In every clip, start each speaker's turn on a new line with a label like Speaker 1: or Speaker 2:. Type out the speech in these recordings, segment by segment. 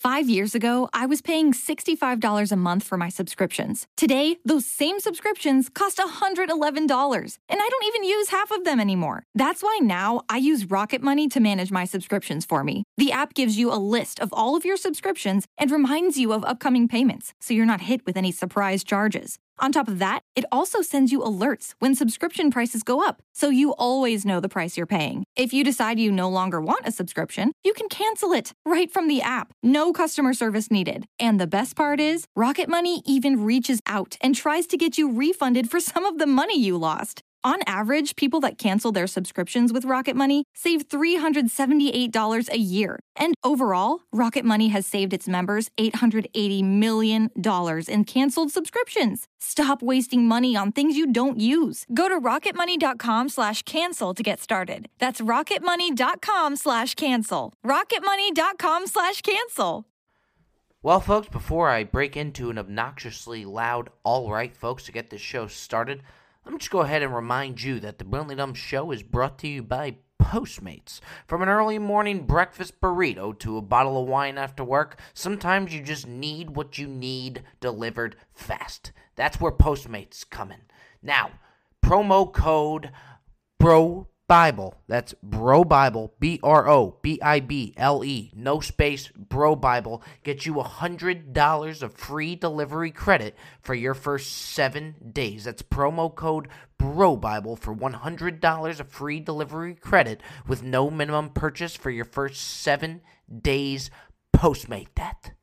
Speaker 1: 5 years ago, I was paying $65 a month for my subscriptions. Today, those same subscriptions cost $111, and I don't even use half of them anymore. That's why now I use Rocket Money to manage my subscriptions for me. The app gives you a list of all of your subscriptions and reminds you of upcoming payments, so you're not hit with any surprise charges. On top of that, it also sends you alerts when subscription prices go up, so you always know the price you're paying. If you decide you no longer want a subscription, you can cancel it right from the app. No customer service needed. And the best part is, Rocket Money even reaches out and tries to get you refunded for some of the money you lost. On average, people that cancel their subscriptions with Rocket Money save $378 a year. And overall, Rocket Money has saved its members $880 million in canceled subscriptions. Stop wasting money on things you don't use. Go to rocketmoney.com/cancel to get started. That's rocketmoney.com/cancel. rocketmoney.com/cancel.
Speaker 2: Well, folks, before I break into an obnoxiously loud all right, folks, to get this show started, let me just go ahead and remind you that the Brilliantly Dumb Show is brought to you by Postmates. From an early morning breakfast burrito to a bottle of wine after work, sometimes you just need what you need delivered fast. That's where Postmates come in. Now, promo code BROBIBLE. That's BROBIBLE, BROBIBLE, no space, BROBIBLE. Get you $100 of free delivery credit for your first 7 days. That's promo code BROBIBLE for $100 of free delivery credit with no minimum purchase for your first 7 days. Postmate that.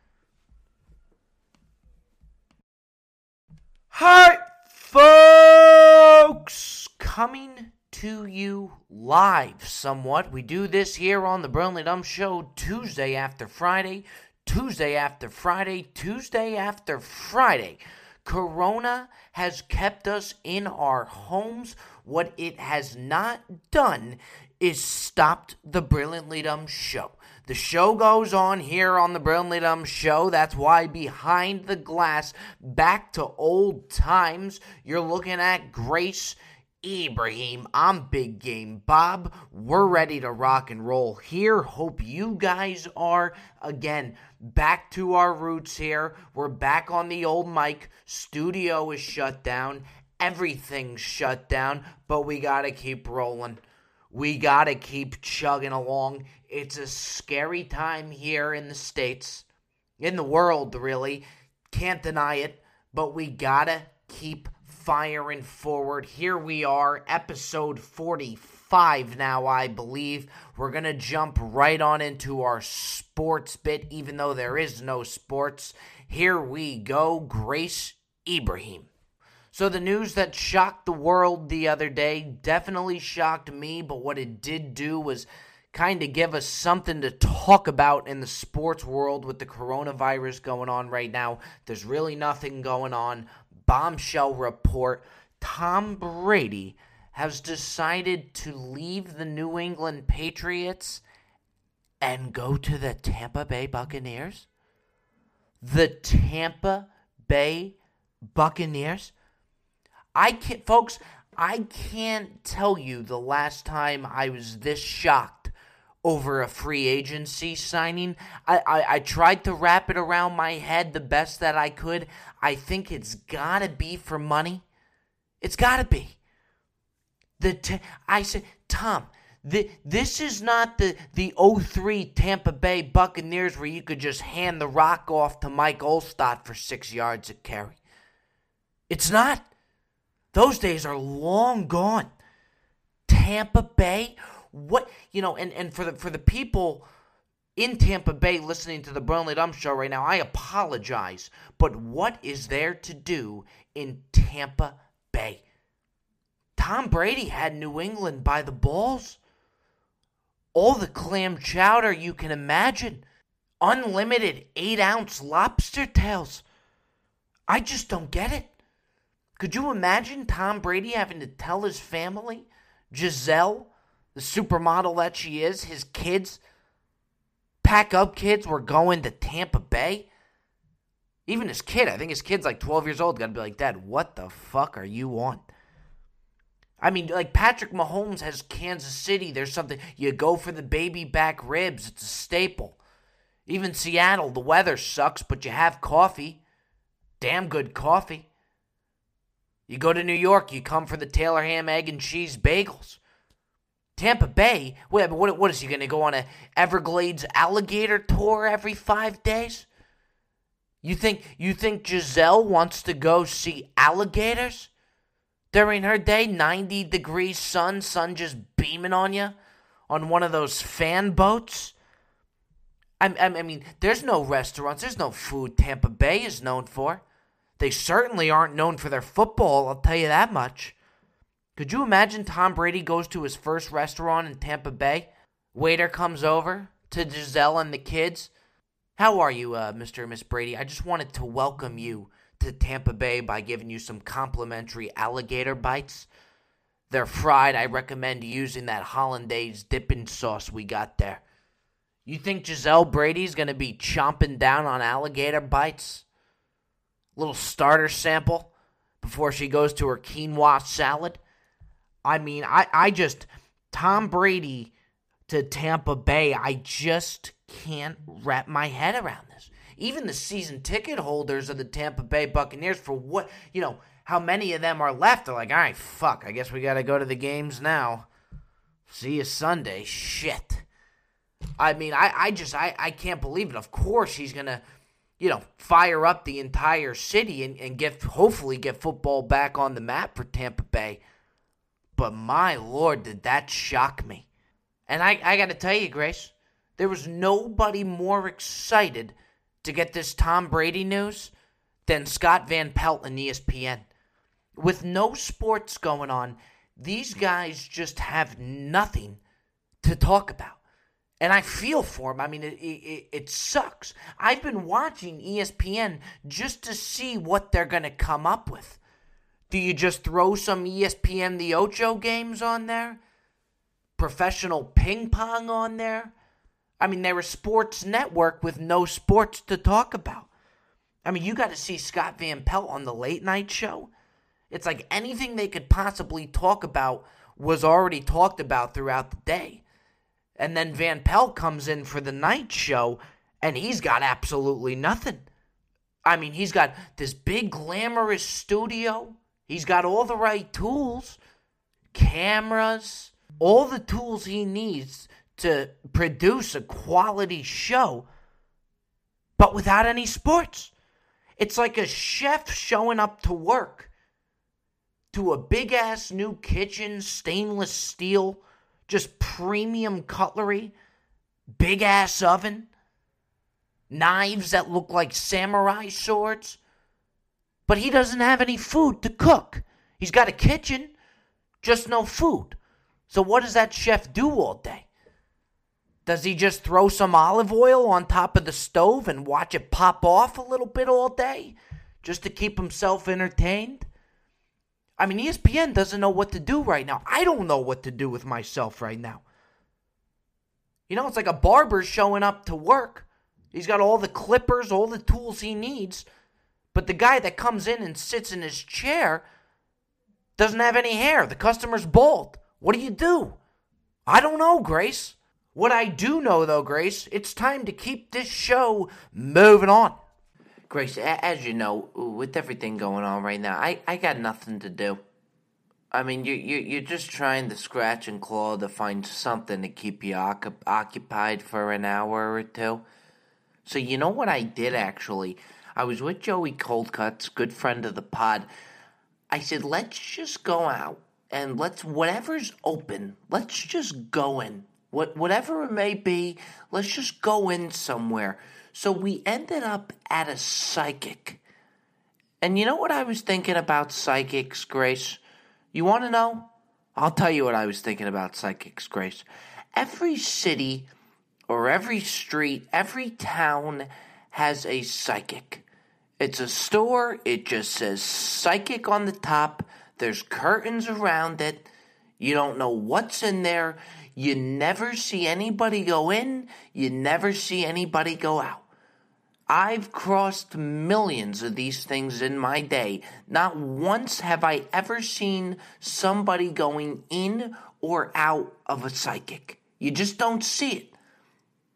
Speaker 2: Hi, folks! Coming to you live somewhat. We do this here on the Brilliantly Dumb Show Tuesday after Friday. Corona has kept us in our homes. What it has not done is stopped the Brilliantly Dumb Show. The show goes on here on the Brilliantly Dumb Show. That's why behind the glass, back to old times, you're looking at Grace Ibrahim. I'm Big Game Bob. We're ready to rock and roll here. Hope you guys are. Again, back to our roots here. We're back on the old mic. Studio is shut down. Everything's shut down. But we gotta keep rolling. We gotta keep chugging along. It's a scary time here in the States. In the world, really. Can't deny it. But we gotta keep firing forward. Here we are, episode 45 now, I believe. We're going to jump right on into our sports bit, even though there is no sports. Here we go, Grace Ibrahim. So the news that shocked the world the other day definitely shocked me, but what it did do was kind of give us something to talk about in the sports world with the coronavirus going on right now. There's really nothing going on. Bombshell report, Tom Brady has decided to leave the New England Patriots and go to the Tampa Bay Buccaneers? The Tampa Bay Buccaneers? I can't tell you the last time I was this shocked over a free agency signing. I tried to wrap it around my head the best that I could. I think it's got to be for money. It's got to be. I said, Tom, this is not the 03 Tampa Bay Buccaneers where you could just hand the rock off to Mike Olstad for 6 yards a carry. It's not. Those days are long gone. Tampa Bay, what, and for the people in Tampa Bay listening to the Brilliantly Dumb Show right now, I apologize, but what is there to do in Tampa Bay? Tom Brady had New England by the balls. All the clam chowder you can imagine. Unlimited 8-ounce lobster tails. I just don't get it. Could you imagine Tom Brady having to tell his family, Giselle, the supermodel that she is, his kids, pack up kids, we're going to Tampa Bay? Even his kid, I think his kid's like 12 years old, got to be like, Dad, what the fuck are you on? I mean, like Patrick Mahomes has Kansas City. There's something, you go for the baby back ribs. It's a staple. Even Seattle, the weather sucks, but you have coffee. Damn good coffee. You go to New York, you come for the Taylor ham, egg, and cheese bagels. Tampa Bay, what is he going to go on a Everglades alligator tour every 5 days? You think Giselle wants to go see alligators during her day? 90 degrees sun just beaming on you on one of those fan boats? I mean, there's no restaurants, there's no food Tampa Bay is known for. They certainly aren't known for their football, I'll tell you that much. Could you imagine Tom Brady goes to his first restaurant in Tampa Bay? Waiter comes over to Giselle and the kids. How are you, Mr. and Miss Brady? I just wanted to welcome you to Tampa Bay by giving you some complimentary alligator bites. They're fried. I recommend using that hollandaise dipping sauce we got there. You think Giselle Brady's going to be chomping down on alligator bites? Little starter sample before she goes to her quinoa salad? I mean, Tom Brady to Tampa Bay, I just can't wrap my head around this. Even the season ticket holders of the Tampa Bay Buccaneers, for what, how many of them are left, are like, all right, fuck, I guess we got to go to the games now. See you Sunday. Shit. I mean, I can't believe it. Of course he's going to, fire up the entire city and hopefully get football back on the map for Tampa Bay. But my Lord, did that shock me. And I got to tell you, Grace, there was nobody more excited to get this Tom Brady news than Scott Van Pelt and ESPN. With no sports going on, these guys just have nothing to talk about. And I feel for him. I mean, it sucks. I've been watching ESPN just to see what they're going to come up with. Do you just throw some ESPN The Ocho games on there? Professional ping pong on there? I mean, they're a sports network with no sports to talk about. I mean, you got to see Scott Van Pelt on the late night show. It's like anything they could possibly talk about was already talked about throughout the day. And then Van Pelt comes in for the night show, and he's got absolutely nothing. I mean, he's got this big glamorous studio. He's got all the right tools, cameras, all the tools he needs to produce a quality show, but without any sports. It's like a chef showing up to work to a big-ass new kitchen, stainless steel, just premium cutlery, big-ass oven, knives that look like samurai swords. But he doesn't have any food to cook. He's got a kitchen, just no food. So what does that chef do all day? Does he just throw some olive oil on top of the stove and watch it pop off a little bit all day just to keep himself entertained? I mean, ESPN doesn't know what to do right now. I don't know what to do with myself right now. It's like a barber showing up to work. He's got all the clippers, all the tools he needs. But the guy that comes in and sits in his chair doesn't have any hair. The customer's bald. What do? I don't know, Grace. What I do know, though, Grace, it's time to keep this show moving on. Grace, as you know, with everything going on right now, I got nothing to do. I mean, you're just trying to scratch and claw to find something to keep you occupied for an hour or two. So you know what I did, actually? I was with Joey Coldcuts, good friend of the pod. I said, let's just go out and whatever's open, let's just go in. Whatever it may be, let's just go in somewhere. So we ended up at a psychic. And you know what I was thinking about psychics, Grace? You want to know? I'll tell you what I was thinking about psychics, Grace. Every city or every street, every town has a psychic. It's a store. It just says psychic on the top. There's curtains around it. You don't know what's in there. You never see anybody go in. You never see anybody go out. I've crossed millions of these things in my day. Not once have I ever seen somebody going in or out of a psychic. You just don't see it.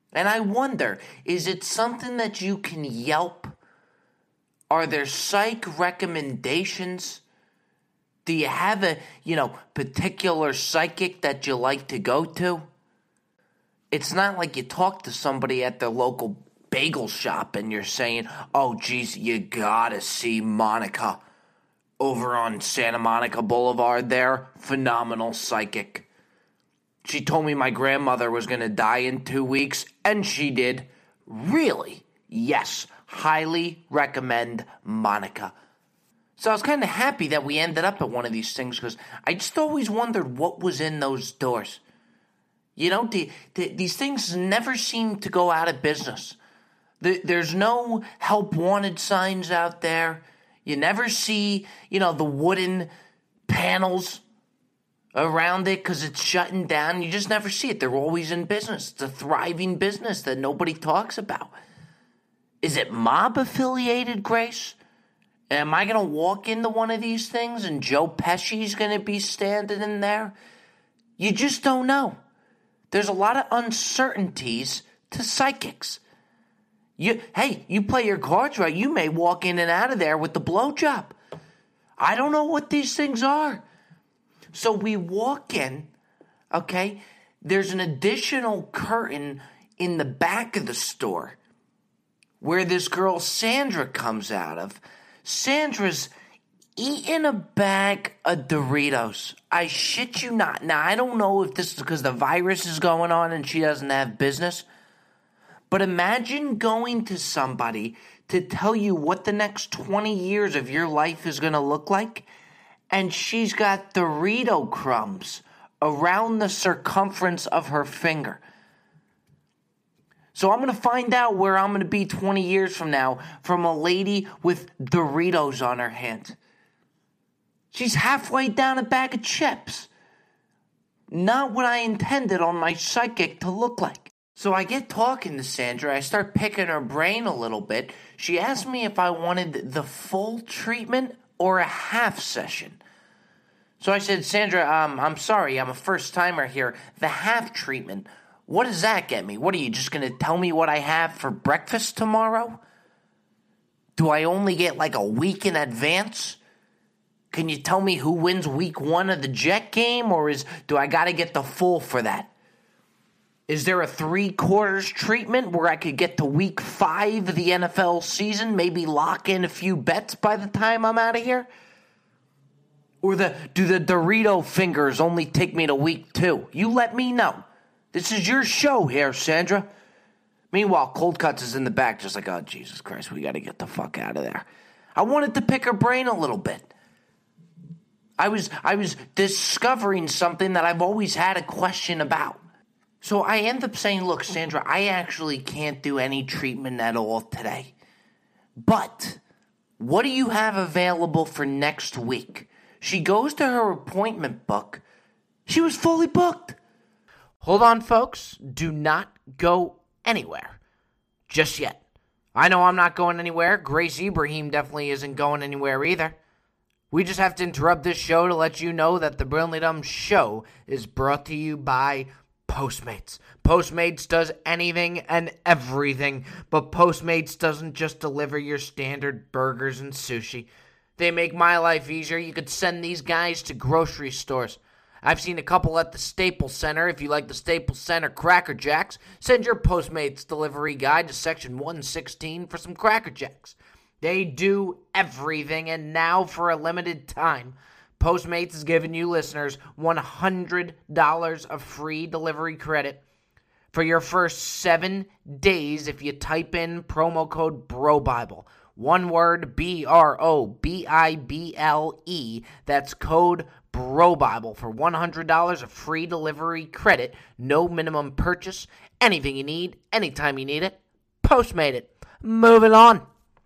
Speaker 2: And I wonder, is it something that you can Yelp? Are there psych recommendations? Do you have a, particular psychic that you like to go to? It's not like you talk to somebody at their local bagel shop and you're saying, oh, geez, you gotta see Monica over on Santa Monica Boulevard there. Phenomenal psychic. She told me my grandmother was going to die in 2 weeks, and she did. Really? Yes. Highly recommend Monica. So I was kind of happy that we ended up at one of these things because I just always wondered what was in those doors. These things never seem to go out of business. There's no help wanted signs out there. You never see, the wooden panels around it because it's shutting down. You just never see it. They're always in business. It's a thriving business that nobody talks about. Is it mob affiliated, Grace? Am I going to walk into one of these things and Joe Pesci's going to be standing in there? You just don't know. There's a lot of uncertainties to psychics. You play your cards right, you may walk in and out of there with the blowjob. I don't know what these things are. So we walk in, okay? There's an additional curtain in the back of the store where this girl Sandra comes out of. Sandra's eating a bag of Doritos. I shit you not. Now, I don't know if this is because the virus is going on and she doesn't have business, but imagine going to somebody to tell you what the next 20 years of your life is going to look like, and she's got Dorito crumbs around the circumference of her finger. So I'm going to find out where I'm going to be 20 years from now from a lady with Doritos on her hand. She's halfway down a bag of chips. Not what I intended on my psychic to look like. So I get talking to Sandra. I start picking her brain a little bit. She asked me if I wanted the full treatment or a half session. So I said, Sandra, I'm sorry, I'm a first-timer here. The half treatment, what does that get me? What, are you just going to tell me what I have for breakfast tomorrow? Do I only get like a week in advance? Can you tell me who wins week 1 of the Jet game, or do I got to get the full for that? Is there a 3/4 treatment where I could get to week 5 of the NFL season, maybe lock in a few bets by the time I'm out of here? Or do the Dorito fingers only take me to week 2? You let me know. This is your show here, Sandra. Meanwhile, Cold Cuts is in the back just like, oh, Jesus Christ, we got to get the fuck out of there. I wanted to pick her brain a little bit. I was discovering something that I've always had a question about. So I end up saying, look, Sandra, I actually can't do any treatment at all today. But what do you have available for next week? She goes to her appointment book. She was fully booked. Hold on, folks. Do not go anywhere just yet. I know I'm not going anywhere. Grace Ibrahim definitely isn't going anywhere either. We just have to interrupt this show to let you know that the Brilliantly Dumb Show is brought to you by Postmates. Postmates does anything and everything, but Postmates doesn't just deliver your standard burgers and sushi. They make my life easier. You could send these guys to grocery stores. I've seen a couple at the Staples Center. If you like the Staples Center Cracker Jacks, send your Postmates delivery guy to section 116 for some Cracker Jacks. They do everything, and now for a limited time, Postmates is giving you listeners $100 of free delivery credit for your first 7 days if you type in promo code BROBIBLE. One word, BROBIBLE. That's code BROBIBLE for $100 of free delivery credit. No minimum purchase. Anything you need, anytime you need it. Postmate it. Moving on.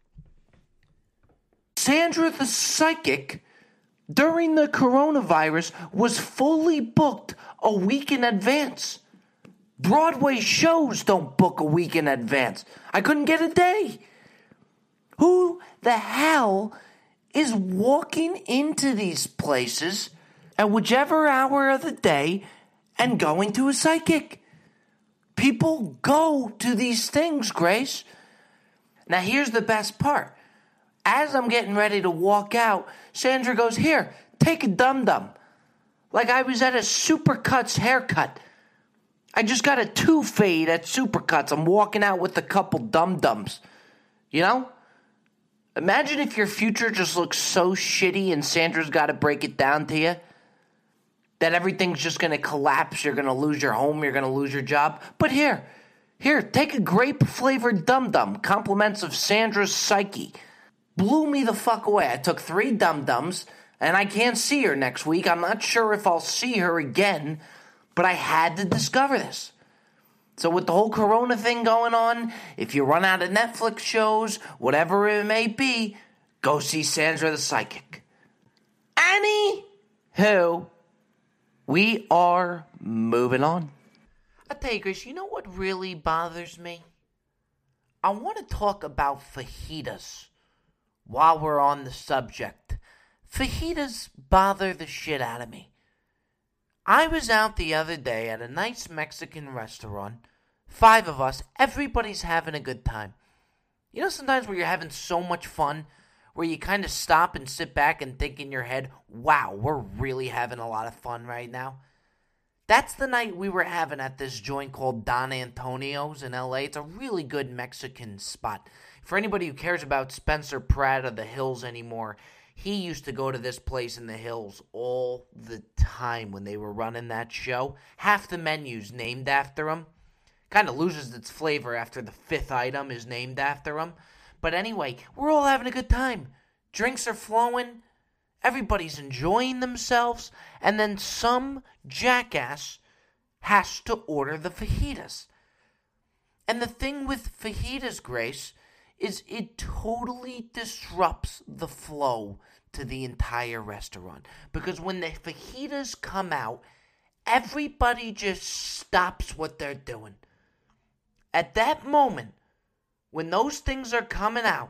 Speaker 2: Sandra the Psychic, during the coronavirus, was fully booked a week in advance. Broadway shows don't book a week in advance. I couldn't get a day. Who the hell is walking into these places at whichever hour of the day and going to a psychic? People go to these things, Grace. Now, here's the best part. As I'm getting ready to walk out, Sandra goes, "Here, take a dum-dum." Like I was at a Supercuts haircut. I just got a 2 fade at Supercuts. I'm walking out with a couple dum-dums. You know? Imagine if your future just looks so shitty and Sandra's got to break it down to you. That everything's just going to collapse. You're going to lose your home. You're going to lose your job. But here, take a grape-flavored dum-dum. Compliments of Sandra's psyche. Blew me the fuck away. I took 3 dum-dums, and I can't see her next week. I'm not sure if I'll see her again, but I had to discover this. So with the whole Corona thing going on, if you run out of Netflix shows, whatever it may be, go see Sandra the Psychic. Anywho, we are moving on. I tell you, Grace, you know what really bothers me? I want to talk about fajitas while we're on the subject. Fajitas bother the shit out of me. I was out the other day at a nice Mexican restaurant. 5 of us. Everybody's having a good time. You know sometimes where you're having so much fun, where you kind of stop and sit back and think in your head, wow, we're really having a lot of fun right now. That's the night we were having at this joint called Don Antonio's in LA. It's a really good Mexican spot. For anybody who cares about Spencer Pratt of The Hills anymore, he used to go to this place in The Hills all the time when they were running that show. Half the menu's named after him. Kind of loses its flavor after the 5th item is named after him. But anyway, we're all having a good time. Drinks are flowing. Everybody's enjoying themselves. And then some jackass has to order the fajitas. And the thing with fajitas, Grace, is it totally disrupts the flow to the entire restaurant. Because when the fajitas come out, everybody just stops what they're doing. At that moment, when those things are coming out,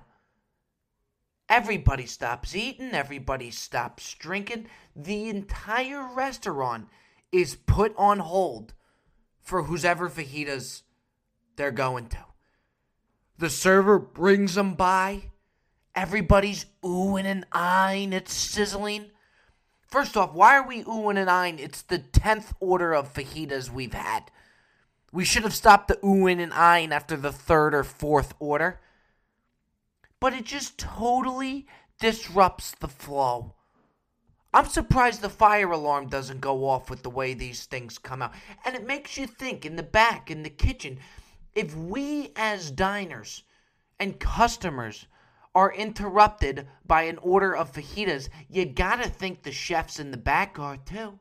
Speaker 2: everybody stops eating, everybody stops drinking. The entire restaurant is put on hold for whoever fajitas they're going to. The server brings them by. Everybody's oohing and eyeing. It's sizzling. First off, why are we oohing and eyeing? It's the 10th order of fajitas we've had. We should have stopped the oohing and eyeing after the 3rd or 4th order. But it just totally disrupts the flow. I'm surprised the fire alarm doesn't go off with the way these things come out. And it makes you think in the back, in the kitchen, if we as diners and customers are interrupted by an order of fajitas, you gotta think the chefs in the back are too.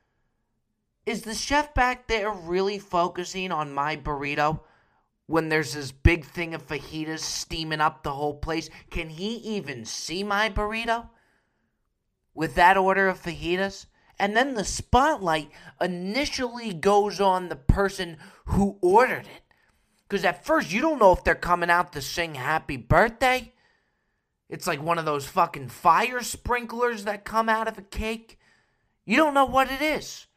Speaker 2: Is the chef back there really focusing on my burrito when there's this big thing of fajitas steaming up the whole place? Can he even see my burrito with that order of fajitas? And then the spotlight initially goes on the person who ordered it. Because at first you don't know if they're coming out to sing happy birthday. It's like one of those fucking fire sprinklers that come out of a cake. You don't know what it is.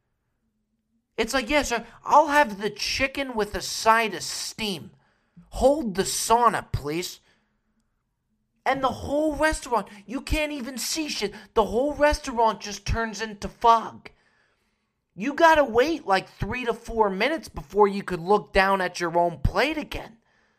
Speaker 2: It's like, yes, sir, I'll have the chicken with a side of steam. Hold the sauna, please. And the whole restaurant, you can't even see shit. The whole restaurant just turns into fog. You gotta wait like 3 to 4 minutes before you could look down at your own plate again.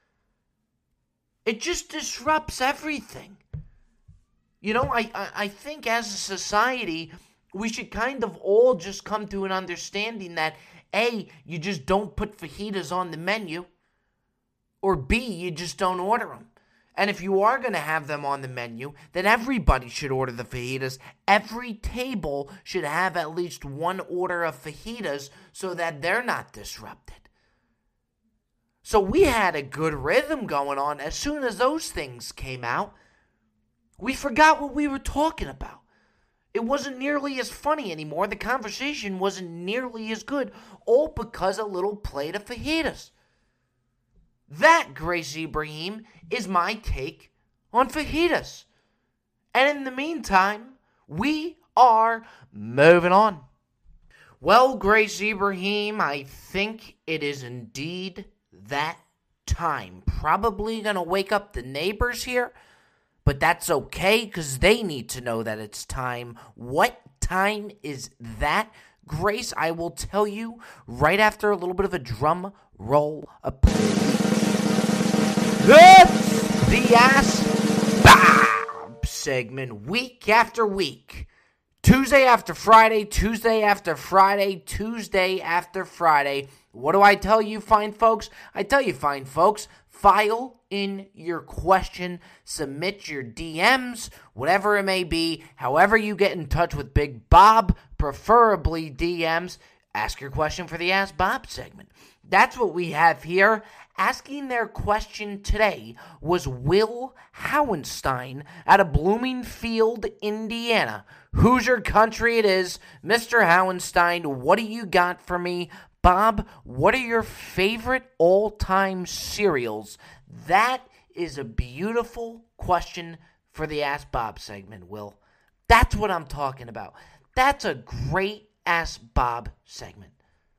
Speaker 2: It just disrupts everything. You know, I think as a society, we should kind of all just come to an understanding that A, you just don't put fajitas on the menu, or B, you just don't order them. And if you are going to have them on the menu, then everybody should order the fajitas. Every table should have at least one order of fajitas so that they're not disrupted. So we had a good rhythm going on. As soon as those things came out, we forgot what we were talking about. It wasn't nearly as funny anymore. The conversation wasn't nearly as good, all because a little plate of fajitas. That, Grace Ibrahim, is my take on fajitas. And in the meantime, we are moving on. Well, Grace Ibrahim, I think it is indeed that time. Probably going to wake up the neighbors here, but that's okay because they need to know that it's time. What time is that, Grace? I will tell you right after a little bit of a drum roll. It's the Ask Bob segment, week after week. Tuesday after Friday, Tuesday after Friday, Tuesday after Friday. What do I tell you, fine folks? I tell you, fine folks, file in your question, submit your DMs, whatever it may be, however you get in touch with Big Bob, preferably DMs, ask your question for the Ask Bob segment. That's what we have here. Asking their question today was Will Howenstein out of Bloomingfield, Indiana. Hoosier country it is. Mr. Howenstein, what do you got for me? Bob, what are your favorite all-time cereals? That is a beautiful question for the Ask Bob segment, Will. That's what I'm talking about. That's a great Ask Bob segment.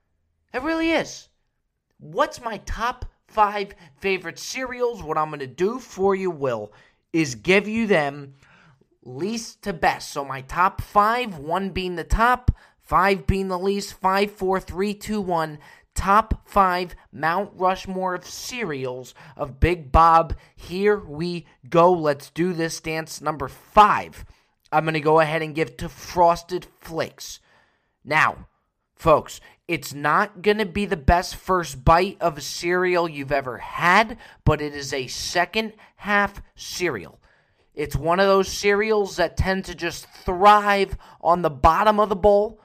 Speaker 2: It really is. What's my top 5 favorite cereals? What I'm going to do for you, Will, is give you them least to best. So my top 5, 1 being the top, 5 being the least, 5, 4, 3, 2, 1. Top 5 Mount Rushmore of cereals of Big Bob. Here we go. Let's do this dance. Number 5, I'm going to go ahead and give to Frosted Flakes. Now, folks, it's not going to be the best first bite of a cereal you've ever had, but it is a second half cereal. It's one of those cereals that tend to just thrive on the bottom of the bowl,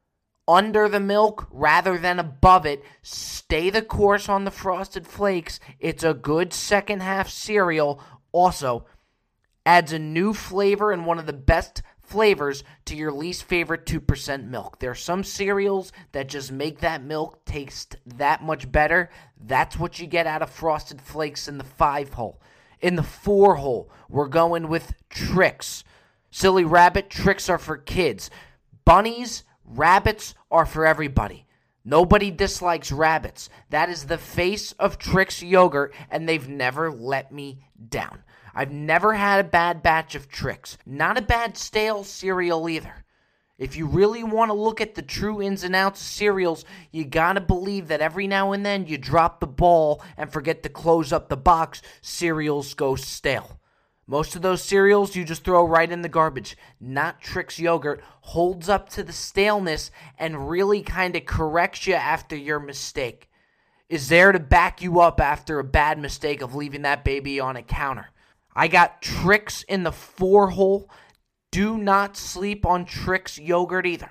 Speaker 2: under the milk rather than above it. Stay the course on the Frosted Flakes. It's a good second half cereal. Also, adds a new flavor and one of the best flavors to your least favorite 2% milk. There are some cereals that just make that milk taste that much better. That's what you get out of Frosted Flakes in the 5 hole. In the 4 hole, we're going with Trix. Silly Rabbit, Trix are for kids. Bunnies, rabbits are for everybody. Nobody dislikes rabbits. That is the face of Trix yogurt, and they've never let me down. I've never had a bad batch of Trix. Not a bad stale cereal either. If you really want to look at the true ins and outs of cereals, you gotta believe that every now and then you drop the ball and forget to close up the box, cereals go stale. Most of those cereals you just throw right in the garbage. Not Trix yogurt. Holds up to the staleness and really kind of corrects you after your mistake. Is there to back you up after a bad mistake of leaving that baby on a counter. I got Trix in the 4 hole. Do not sleep on Trix yogurt either.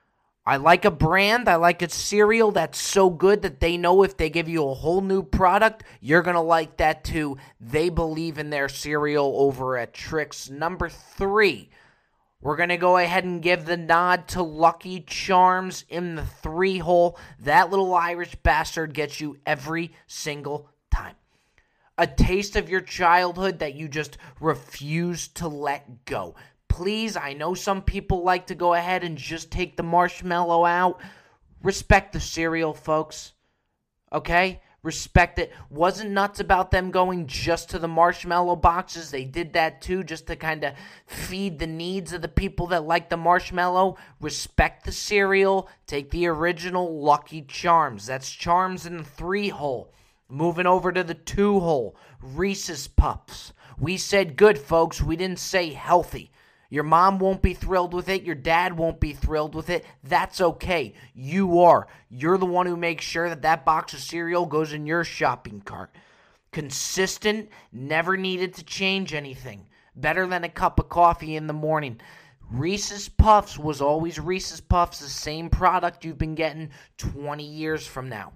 Speaker 2: I like a brand, I like a cereal that's so good that they know if they give you a whole new product, you're going to like that too. They believe in their cereal over at Trix. Number 3, we're going to go ahead and give the nod to Lucky Charms in the 3 hole. That little Irish bastard gets you every single time. A taste of your childhood that you just refuse to let go. Please, I know some people like to go ahead and just take the marshmallow out. Respect the cereal, folks. Okay? Respect it. Wasn't nuts about them going just to the marshmallow boxes. They did that too, just to kind of feed the needs of the people that like the marshmallow. Respect the cereal. Take the original Lucky Charms. That's Charms in the 3 hole. Moving over to the 2 hole. Reese's Puffs. We said good, folks. We didn't say healthy. Your mom won't be thrilled with it. Your dad won't be thrilled with it. That's okay. You are. You're the one who makes sure that that box of cereal goes in your shopping cart. Consistent, never needed to change anything. Better than a cup of coffee in the morning. Reese's Puffs was always Reese's Puffs, the same product you've been getting 20 years from now.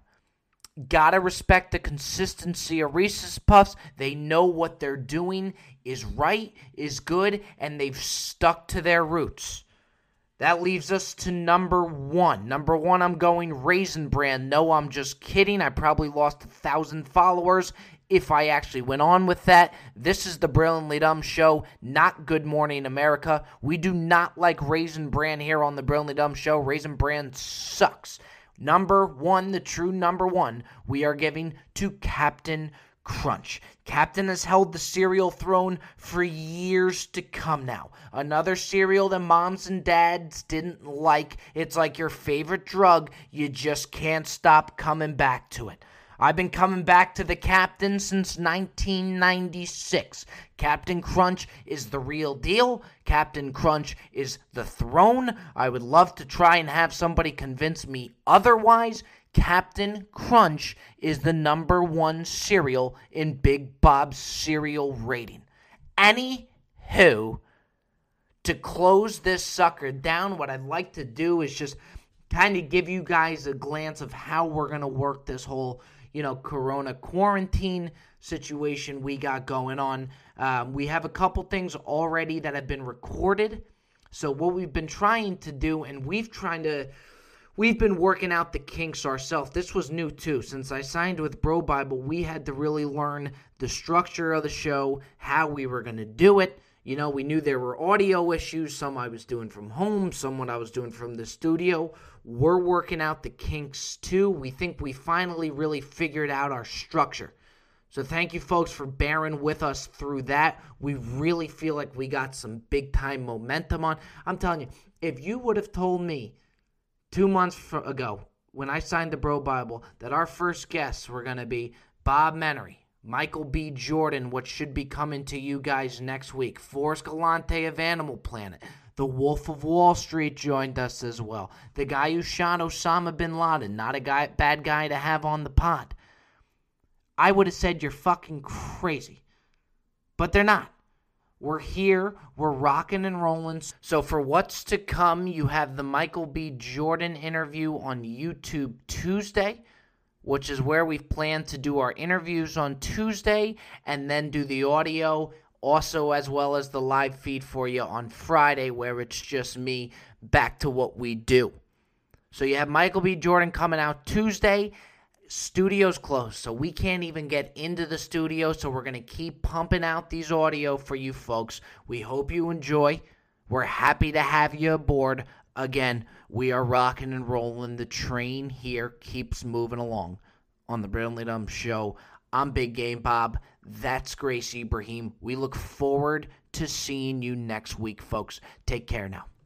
Speaker 2: Gotta respect the consistency of Reese's Puffs. They know what they're doing is right, is good, and they've stuck to their roots. That leaves us to number 1. Number 1, I'm going Raisin Bran. No, I'm just kidding. I probably lost 1,000 followers. if I actually went on with that. This is the Brilliantly Dumb Show, not Good Morning America. We do not like Raisin Bran here on the Brilliantly Dumb Show. Raisin Bran sucks. Number one, the true number one, we are giving to Captain Crunch. Captain has held the cereal throne for years to come now. Another cereal that moms and dads didn't like. It's like your favorite drug. You just can't stop coming back to it. I've been coming back to the Captain since 1996. Captain Crunch is the real deal. Captain Crunch is the throne. I would love to try and have somebody convince me otherwise. Captain Crunch is the number one cereal in Big Bob's cereal rating. Anywho, to close this sucker down, what I'd like to do is just kind of give you guys a glance of how we're going to work this whole corona quarantine situation we got going on. We have a couple things already that have been recorded. So what we've been trying to do, and we've been working out the kinks ourselves. This was new too. Since I signed with Bro Bible, we had to really learn the structure of the show, how we were going to do it. We knew there were audio issues. Some I was doing from home, some what I was doing from the studio. We're working out the kinks too. We think we finally really figured out our structure. So thank you folks for bearing with us through that. We really feel like we got some big time momentum on. I'm telling you, if you would have told me 2 months ago when I signed the Bro Bible that our first guests were going to be Bob Menery, Michael B. Jordan, what should be coming to you guys next week, Forrest Galante of Animal Planet, the Wolf of Wall Street joined us as well, the guy who shot Osama bin Laden, not a bad guy to have on the pod. I would have said you're fucking crazy, but they're not. We're here, we're rocking and rolling. So for what's to come, you have the Michael B. Jordan interview on YouTube Tuesday, which is where we've planned to do our interviews on Tuesday and then do the audio also, as well as the live feed for you on Friday, where it's just me back to what we do. So you have Michael B. Jordan coming out Tuesday. Studio's closed, so we can't even get into the studio, so we're going to keep pumping out these audio for you folks. We hope you enjoy. We're happy to have you aboard. Again, we are rocking and rolling. The train here keeps moving along on the Brilliantly Dumb Show. I'm Big Game Bob. That's Grace Ibrahim. We look forward to seeing you next week, folks. Take care now.